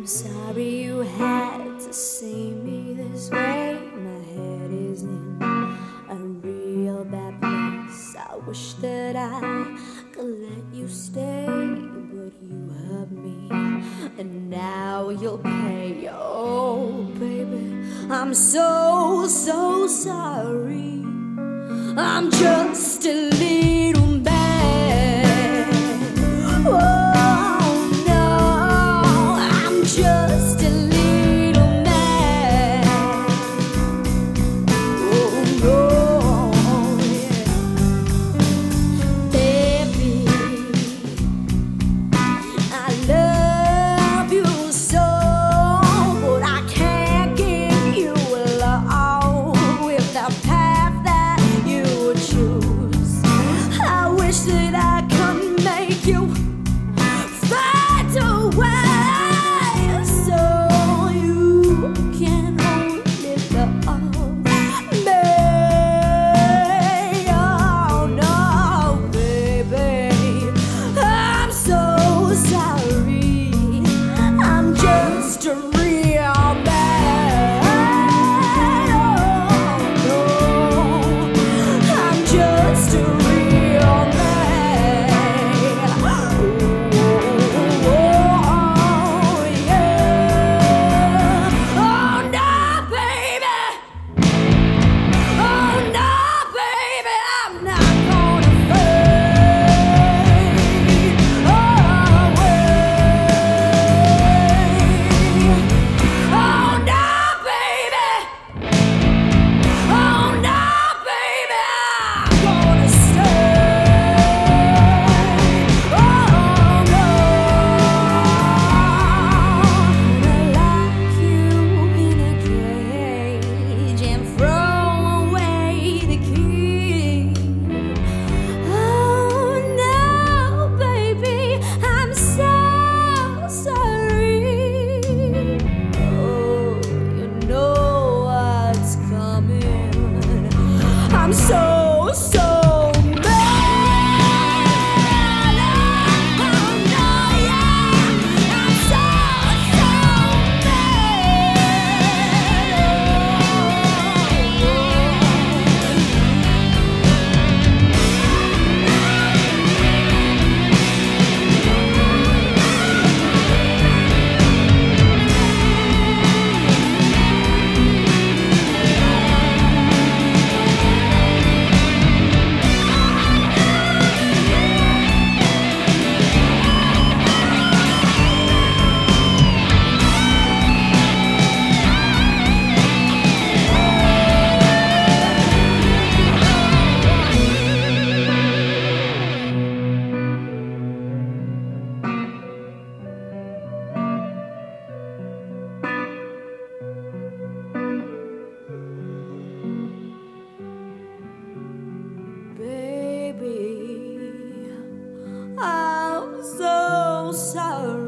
sorry you had to see me this way. My head is in a real bad place. I wish that I could let you stay, but you hurt me, and now you'll pay. Oh, baby, I'm so sorry. I'm just a little mad. Oh no, I'm just a little mad. Oh no, yeah. Baby, I love you so, but I can't give you love with the path that you choose. I wish that I could make you find a way so you can only love me. Oh no, baby, I'm so sorry. I'm just a real bad. Oh no, I'm just a real man. Oh yeah. Oh no, baby. Oh no, baby, I'm not gonna fade away. Oh no, baby. Oh no, baby, I'm gonna stay. Oh no, I lock you in a cage and throw away the key. Oh no, baby, I'm so sorry. Oh, you know what's coming. I'm so mad. Oh no, yeah, I'm so baby, I'm so sorry.